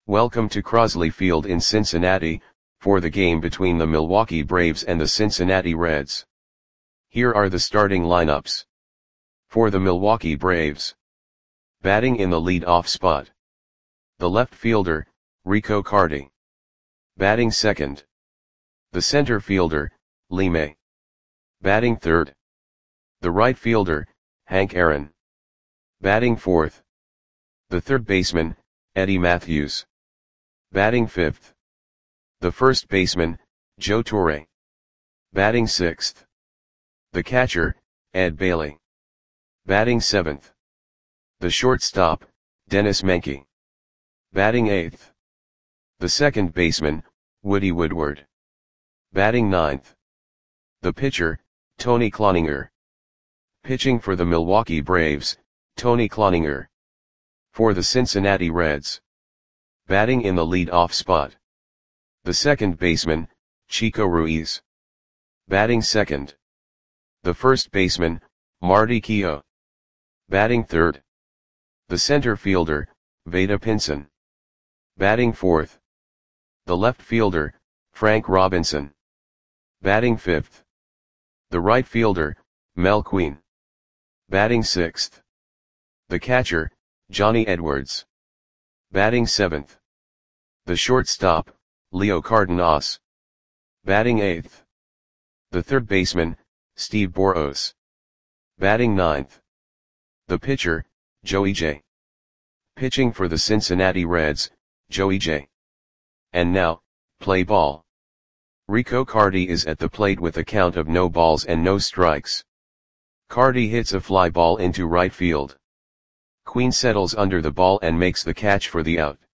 Welcome to Crosley Field in Cincinnati, for the game between the Milwaukee Braves and the Cincinnati Reds. Here are the starting lineups. For the Milwaukee Braves. Batting in the lead-off spot. The left fielder, Rico Carty. Batting second. The center fielder, Lee May. Batting third. The right fielder, Hank Aaron. Batting fourth. The third baseman, Eddie Mathews. Batting fifth. The first baseman, Joe Torre. Batting sixth. The catcher, Ed Bailey. Batting seventh. The shortstop, Dennis Menke. Batting eighth. The second baseman, Woody Woodward. Batting ninth. The pitcher, Tony Cloninger. Pitching for the Milwaukee Braves, Tony Cloninger. For the Cincinnati Reds. Batting in the lead-off spot. The second baseman, Chico Ruiz. Batting second. The first baseman, Marty Keough. Batting third. The center fielder, Vada Pinson. Batting fourth. The left fielder, Frank Robinson. Batting fifth. The right fielder, Mel Queen. Batting sixth. The catcher, Johnny Edwards. Batting seventh. The shortstop, Leo Cardenas. Batting eighth. The third baseman, Steve Boros. Batting ninth. The pitcher, Joey J. Pitching for the Cincinnati Reds, Joey J. And now, play ball. Rico Carty is at the plate with a count of no balls and no strikes. Carty hits a fly ball into right field. Queen settles under the ball and makes the catch for the out.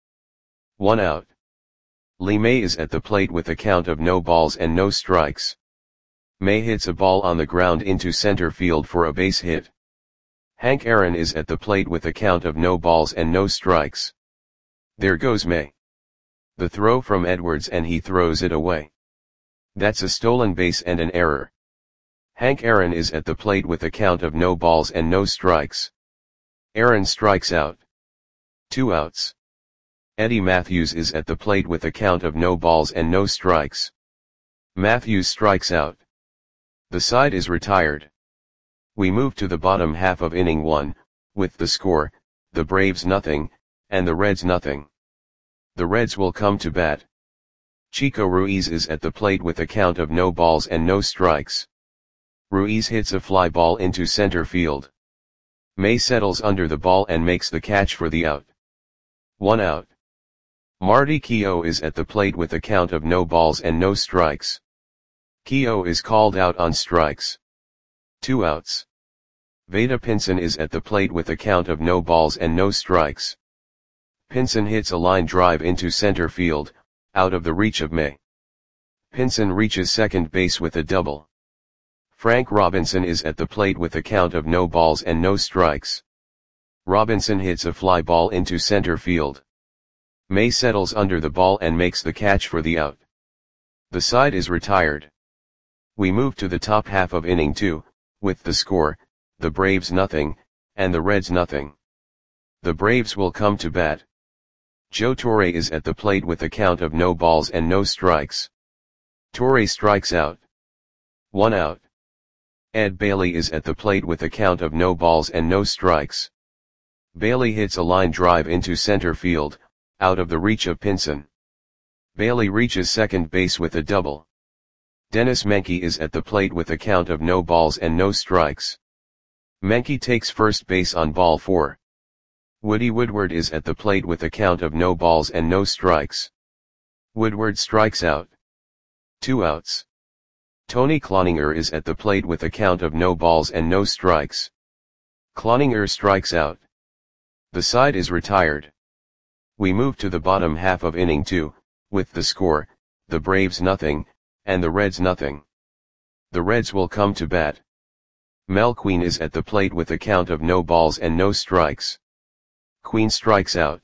1 out. Lee May is at the plate with a count of no balls and no strikes. May hits a ball on the ground into center field for a base hit. Hank Aaron is at the plate with a count of no balls and no strikes. There goes May. The throw from Edwards and he throws it away. That's a stolen base and an error. Hank Aaron is at the plate with a count of no balls and no strikes. Aaron strikes out. 2 outs. Eddie Mathews is at the plate with a count of no balls and no strikes. Mathews strikes out. The side is retired. We move to the bottom half of inning 1, with the score, the Braves nothing, and the Reds nothing. The Reds will come to bat. Chico Ruiz is at the plate with a count of no balls and no strikes. Ruiz hits a fly ball into center field. May settles under the ball and makes the catch for the out. 1 out. Marty Keough is at the plate with a count of no balls and no strikes. Keough is called out on strikes. 2 outs. Vada Pinson is at the plate with a count of no balls and no strikes. Pinson hits a line drive into center field, out of the reach of May. Pinson reaches second base with a double. Frank Robinson is at the plate with a count of no balls and no strikes. Robinson hits a fly ball into center field. May settles under the ball and makes the catch for the out. The side is retired. We move to the top half of inning 2, with the score, the Braves nothing, and the Reds nothing. The Braves will come to bat. Joe Torre is at the plate with a count of no balls and no strikes. Torre strikes out. 1 out. Ed Bailey is at the plate with a count of no balls and no strikes. Bailey hits a line drive into center field, out of the reach of Pinson. Bailey reaches second base with a double. Dennis Menke is at the plate with a count of no balls and no strikes. Menke takes first base on ball 4. Woody Woodward is at the plate with a count of no balls and no strikes. Woodward strikes out. 2 outs. Tony Cloninger is at the plate with a count of no balls and no strikes. Cloninger strikes out. The side is retired. We move to the bottom half of inning 2, with the score, the Braves nothing, and the Reds nothing. The Reds will come to bat. Mel Queen is at the plate with a count of no balls and no strikes. Queen strikes out.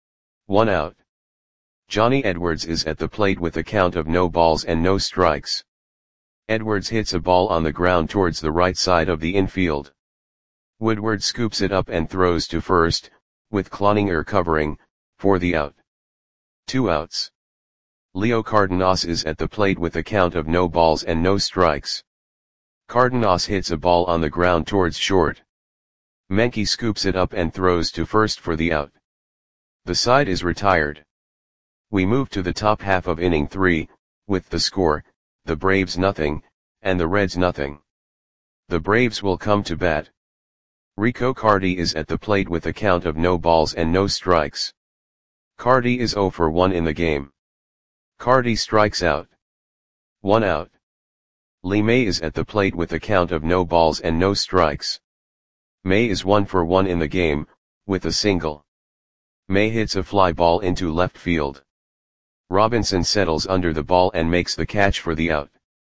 1 out. Johnny Edwards is at the plate with a count of no balls and no strikes. Edwards hits a ball on the ground towards the right side of the infield. Woodward scoops it up and throws to first, with Cloninger covering, for the out. 2 outs. Leo Cardenas is at the plate with a count of no balls and no strikes. Cardenas hits a ball on the ground towards short. Menke scoops it up and throws to first for the out. The side is retired. We move to the top half of inning 3, with the score, the Braves nothing, and the Reds nothing. The Braves will come to bat. Rico Carty is at the plate with a count of no balls and no strikes. Carty is 0 for 1 in the game. Carty strikes out. 1 out. Lee May is at the plate with a count of no balls and no strikes. May is 1 for 1 in the game, with a single. May hits a fly ball into left field. Robinson settles under the ball and makes the catch for the out.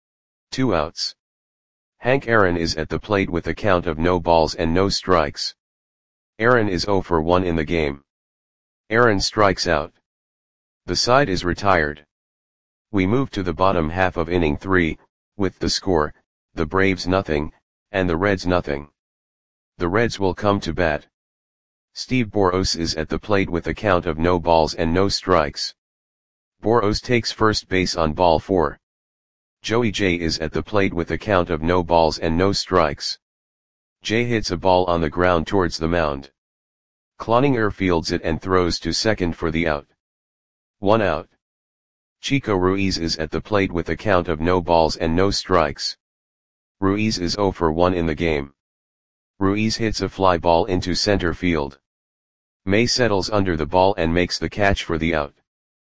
2 outs. Hank Aaron is at the plate with a count of no balls and no strikes. Aaron is 0 for 1 in the game. Aaron strikes out. The side is retired. We move to the bottom half of inning 3, with the score, the Braves nothing, and the Reds nothing. The Reds will come to bat. Steve Boros is at the plate with a count of no balls and no strikes. Boros takes first base on ball 4. Joey J is at the plate with a count of no balls and no strikes. J hits a ball on the ground towards the mound. Cloninger fields it and throws to second for the out. 1 out. Chico Ruiz is at the plate with a count of no balls and no strikes. Ruiz is 0 for 1 in the game. Ruiz hits a fly ball into center field. May settles under the ball and makes the catch for the out.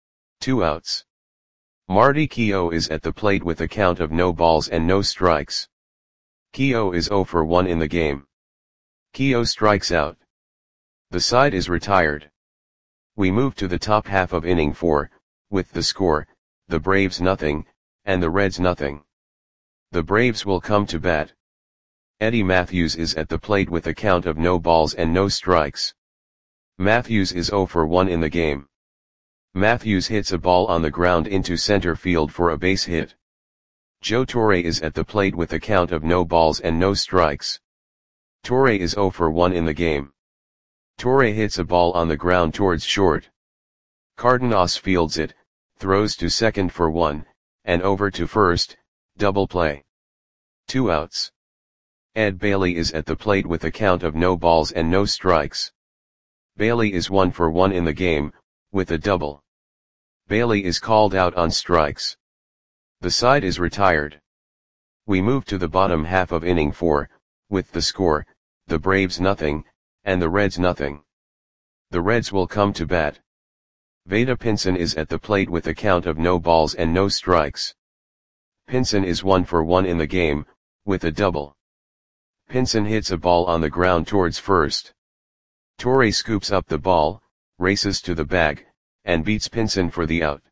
2 outs. Marty Keough is at the plate with a count of no balls and no strikes. Keough is 0 for 1 in the game. Keough strikes out. The side is retired. We move to the top half of inning 4, with the score, the Braves nothing, and the Reds nothing. The Braves will come to bat. Eddie Matthews is at the plate with a count of no balls and no strikes. Matthews is 0 for 1 in the game. Matthews hits a ball on the ground into center field for a base hit. Joe Torre is at the plate with a count of no balls and no strikes. Torre is 0 for 1 in the game. Torre hits a ball on the ground towards short. Cardenas fields it, throws to second for 1, and over to first, double play. 2 outs. Ed Bailey is at the plate with a count of no balls and no strikes. Bailey is 1 for 1 in the game, with a double. Bailey is called out on strikes. The side is retired. We move to the bottom half of inning 4, with the score, the Braves nothing, and the Reds nothing. The Reds will come to bat. Vada Pinson is at the plate with a count of no balls and no strikes. Pinson is 1 for 1 in the game, with a double. Pinson hits a ball on the ground towards first. Torre scoops up the ball, races to the bag, and beats Pinson for the out.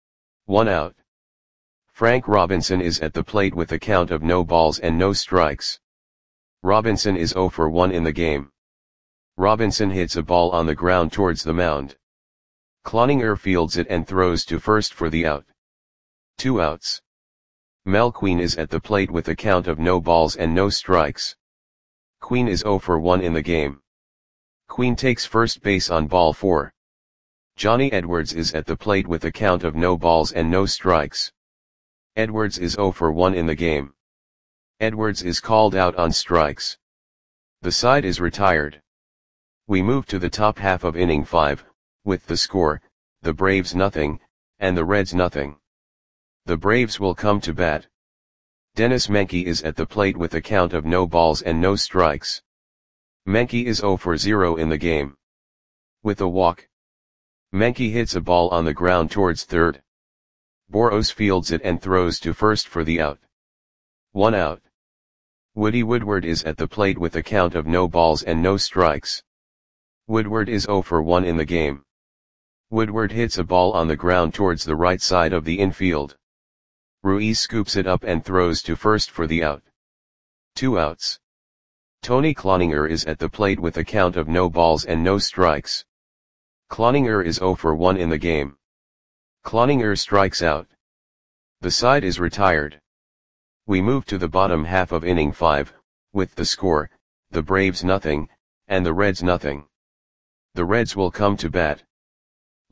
1 out. Frank Robinson is at the plate with a count of no balls and no strikes. Robinson is 0 for 1 in the game. Robinson hits a ball on the ground towards the mound. Cloninger fields it and throws to first for the out. 2 outs. Mel Queen is at the plate with a count of no balls and no strikes. Queen is 0 for 1 in the game. Queen takes first base on ball 4. Johnny Edwards is at the plate with a count of no balls and no strikes. Edwards is 0 for 1 in the game. Edwards is called out on strikes. The side is retired. We move to the top half of inning 5, with the score, the Braves nothing, and the Reds nothing. The Braves will come to bat. Dennis Menke is at the plate with a count of no balls and no strikes. Menke is 0 for 0 in the game. With a walk. Menke hits a ball on the ground towards third. Boros fields it and throws to first for the out. 1 out. Woody Woodward is at the plate with a count of no balls and no strikes. Woodward is 0 for 1 in the game. Woodward hits a ball on the ground towards the right side of the infield. Ruiz scoops it up and throws to first for the out. 2 outs. Tony Cloninger is at the plate with a count of no balls and no strikes. Cloninger is 0 for 1 in the game. Cloninger strikes out. The side is retired. We move to the bottom half of inning 5, with the score, the Braves nothing, and the Reds nothing. The Reds will come to bat.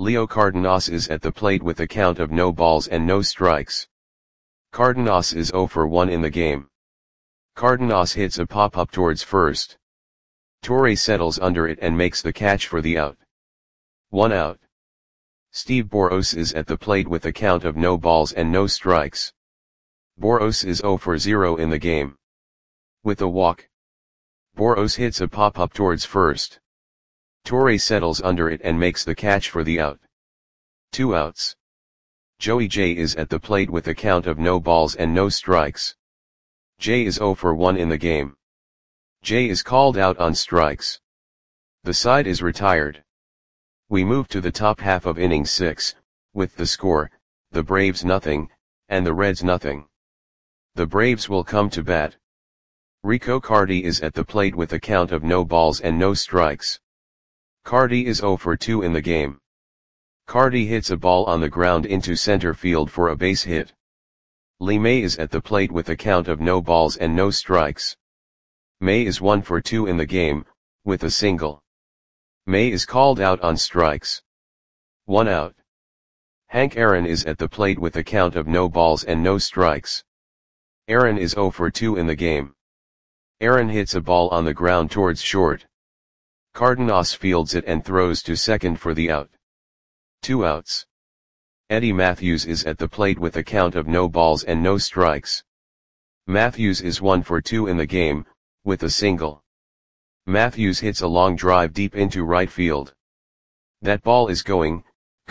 Leo Cardenas is at the plate with a count of no balls and no strikes. Cardenas is 0 for 1 in the game. Cardenas hits a pop-up towards first. Torre settles under it and makes the catch for the out. 1 out. Steve Boros is at the plate with a count of no balls and no strikes. Boros is 0 for 0 in the game. With a walk. Boros hits a pop-up towards first. Torre settles under it and makes the catch for the out. 2 outs. Joey J is at the plate with a count of no balls and no strikes. J is 0 for 1 in the game. J is called out on strikes. The side is retired. We move to the top half of inning 6, with the score, the Braves nothing, and the Reds nothing. The Braves will come to bat. Rico Carty is at the plate with a count of no balls and no strikes. Carty is 0 for 2 in the game. Carty hits a ball on the ground into center field for a base hit. Lee May is at the plate with a count of no balls and no strikes. May is 1 for 2 in the game, with a single. May is called out on strikes. 1 out. Hank Aaron is at the plate with a count of no balls and no strikes. Aaron is 0 for 2 in the game. Aaron hits a ball on the ground towards short. Cardenas fields it and throws to second for the out. 2 outs. Eddie Matthews is at the plate with a count of no balls and no strikes. Matthews is 1 for 2 in the game, with a single. Matthews hits a long drive deep into right field. That ball is gone.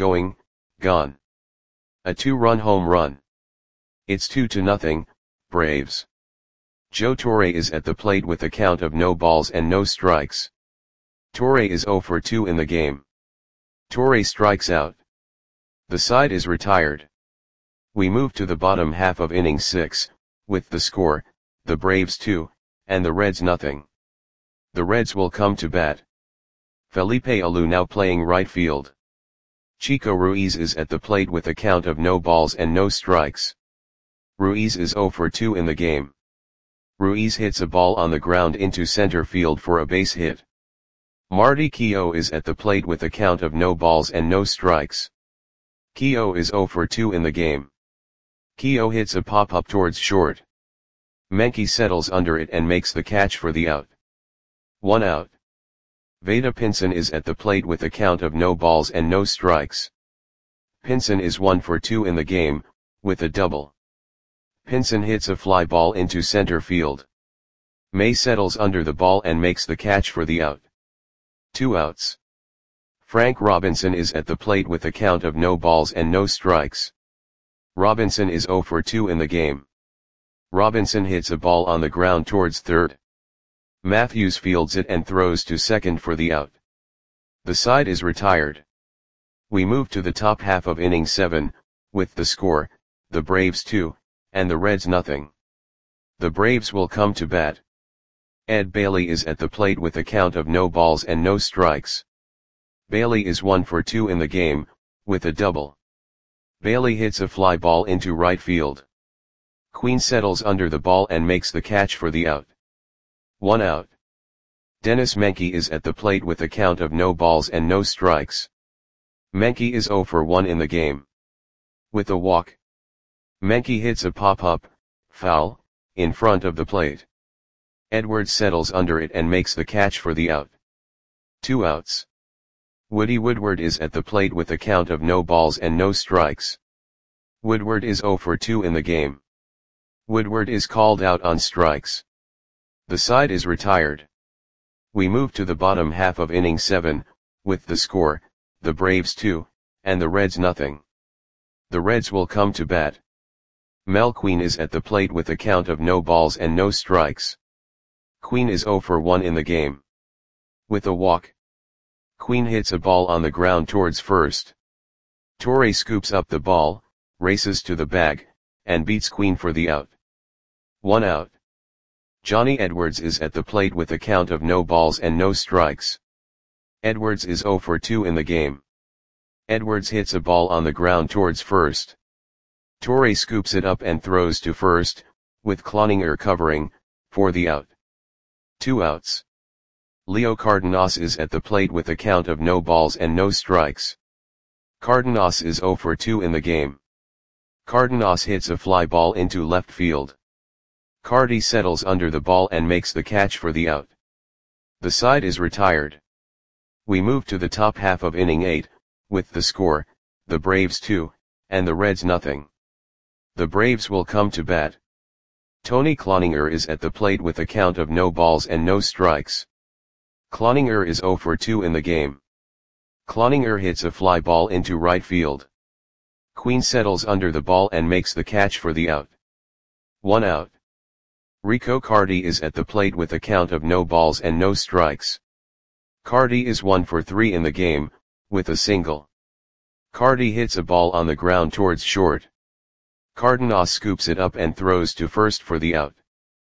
A 2-run home run. It's 2-0, Braves. Joe Torre is at the plate with a count of no balls and no strikes. Torre is 0 for 2 in the game. Torre strikes out. The side is retired. We move to the bottom half of inning 6, with the score, the Braves 2, and the Reds nothing. The Reds will come to bat. Felipe Alou now playing right field. Chico Ruiz is at the plate with a count of no balls and no strikes. Ruiz is 0 for 2 in the game. Ruiz hits a ball on the ground into center field for a base hit. Marty Keough is at the plate with a count of no balls and no strikes. Keough is 0 for 2 in the game. Keough hits a pop-up towards short. Menke settles under it and makes the catch for the out. 1 out. Vada Pinson is at the plate with a count of no balls and no strikes. Pinson is 1 for 2 in the game, with a double. Pinson hits a fly ball into center field. May settles under the ball and makes the catch for the out. 2 outs. Frank Robinson is at the plate with a count of no balls and no strikes. Robinson is 0 for 2 in the game. Robinson hits a ball on the ground towards third. Matthews fields it and throws to second for the out. The side is retired. We move to the top half of inning 7, with the score, the Braves 2, and the Reds nothing. The Braves will come to bat. Ed Bailey is at the plate with a count of no balls and no strikes. Bailey is 1 for 2 in the game, with a double. Bailey hits a fly ball into right field. Queen settles under the ball and makes the catch for the out. 1 out. Dennis Menke is at the plate with a count of no balls and no strikes. Menke is 0 for 1 in the game. With a walk. Menke hits a pop-up, foul, in front of the plate. Edwards settles under it and makes the catch for the out. 2 outs. Woody Woodward is at the plate with a count of no balls and no strikes. Woodward is 0 for 2 in the game. Woodward is called out on strikes. The side is retired. We move to the bottom half of inning 7, with the score, the Braves 2, and the Reds nothing. The Reds will come to bat. Mel Queen is at the plate with a count of no balls and no strikes. Queen is 0 for 1 in the game. With a walk. Queen hits a ball on the ground towards first. Torre scoops up the ball, races to the bag, and beats Queen for the out. 1 out. Johnny Edwards is at the plate with a count of no balls and no strikes. Edwards is 0 for 2 in the game. Edwards hits a ball on the ground towards first. Torre scoops it up and throws to first, with Cloninger covering, for the out. 2 outs. Leo Cardenas is at the plate with a count of no balls and no strikes. Cardenas is 0 for 2 in the game. Cardenas hits a fly ball into left field. Cardi settles under the ball and makes the catch for the out. The side is retired. We move to the top half of inning 8, with the score, the Braves 2, and the Reds nothing. The Braves will come to bat. Tony Cloninger is at the plate with a count of no balls and no strikes. Cloninger is 0 for 2 in the game. Cloninger hits a fly ball into right field. Queen settles under the ball and makes the catch for the out. 1 out. Rico Cardi is at the plate with a count of no balls and no strikes. Cardi is 1 for 3 in the game, with a single. Cardi hits a ball on the ground towards short. Cardenas scoops it up and throws to first for the out.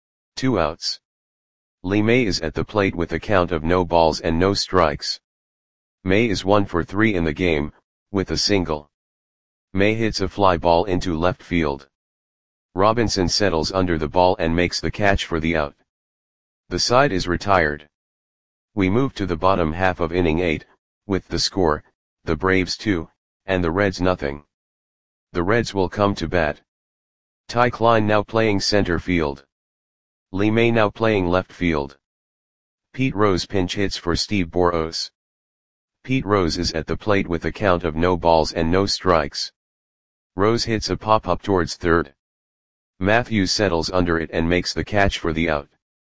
2 outs. Lee May is at the plate with a count of no balls and no strikes. May is 1 for 3 in the game, with a single. May hits a fly ball into left field. Robinson settles under the ball and makes the catch for the out. The side is retired. We move to the bottom half of inning 8, with the score, the Braves 2, and the Reds nothing. The Reds will come to bat. Ty Klein now playing center field. Lee May now playing left field. Pete Rose pinch hits for Steve Boros. Pete Rose is at the plate with a count of no balls and no strikes. Rose hits a pop-up towards third. Matthews settles under it and makes the catch for the out.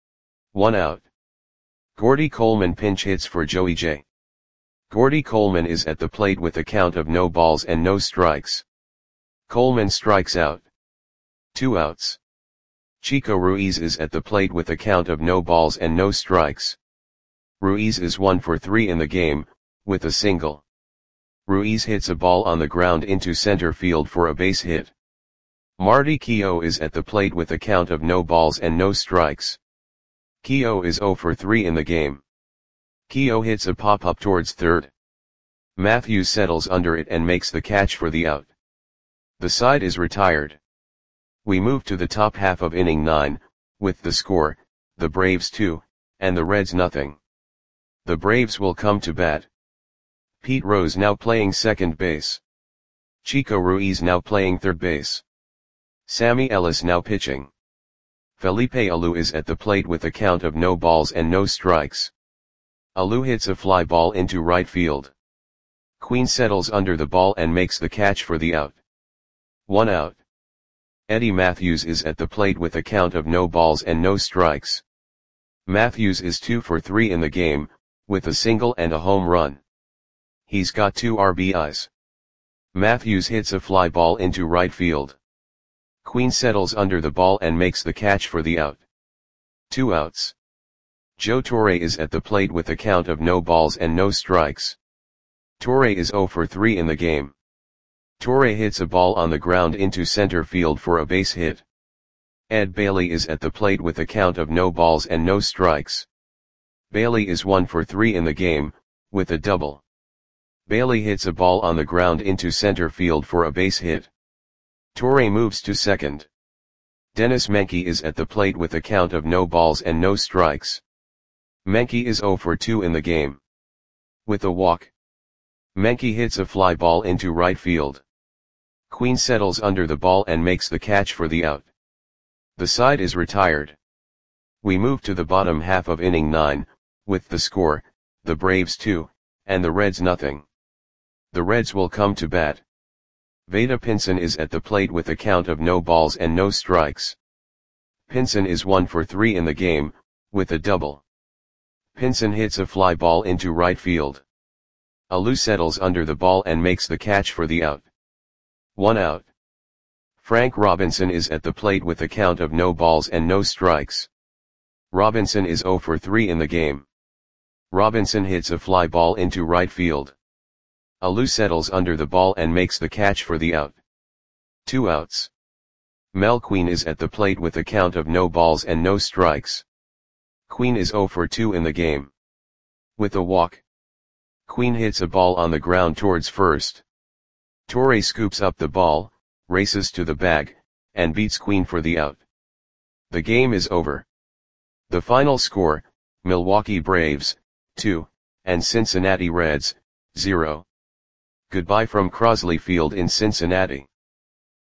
1 out. Gordy Coleman pinch hits for Joey J. Gordy Coleman is at the plate with a count of no balls and no strikes. Coleman strikes out. 2 outs. Chico Ruiz is at the plate with a count of no balls and no strikes. Ruiz is 1 for 3 in the game, with a single. Ruiz hits a ball on the ground into center field for a base hit. Marty Keough is at the plate with a count of no balls and no strikes. Keough is 0 for 3 in the game. Keough hits a pop-up towards third. Matthews settles under it and makes the catch for the out. The side is retired. We move to the top half of inning 9, with the score, the Braves 2, and the Reds nothing. The Braves will come to bat. Pete Rose now playing second base. Chico Ruiz now playing third base. Sammy Ellis now pitching. Felipe Alou is at the plate with a count of no balls and no strikes. Alou hits a fly ball into right field. Queen settles under the ball and makes the catch for the out. 1 out. Eddie Matthews is at the plate with a count of no balls and no strikes. Matthews is 2 for 3 in the game, with a single and a home run. He's got 2 RBIs. Matthews hits a fly ball into right field. Queen settles under the ball and makes the catch for the out. 2 outs. Joe Torre is at the plate with a count of no balls and no strikes. Torre is 0 for 3 in the game. Torre hits a ball on the ground into center field for a base hit. Ed Bailey is at the plate with a count of no balls and no strikes. Bailey is 1 for 3 in the game, with a double. Bailey hits a ball on the ground into center field for a base hit. Torre moves to second. Dennis Menke is at the plate with a count of no balls and no strikes. Menke is 0 for 2 in the game. With a walk. Menke hits a fly ball into right field. Queen settles under the ball and makes the catch for the out. The side is retired. We move to the bottom half of inning 9, with the score, the Braves 2, and the Reds nothing. The Reds will come to bat. Vada Pinson is at the plate with a count of no balls and no strikes. Pinson is 1 for 3 in the game, with a double. Pinson hits a fly ball into right field. Alou settles under the ball and makes the catch for the out. 1 out. Frank Robinson is at the plate with a count of no balls and no strikes. Robinson is 0 for 3 in the game. Robinson hits a fly ball into right field. Alou settles under the ball and makes the catch for the out. 2 outs. Mel Queen is at the plate with a count of no balls and no strikes. Queen is 0 for 2 in the game. With a walk. Queen hits a ball on the ground towards first. Torre scoops up the ball, races to the bag, and beats Queen for the out. The game is over. The final score, Milwaukee Braves, 2, and Cincinnati Reds, 0. Goodbye from Crosley Field in Cincinnati.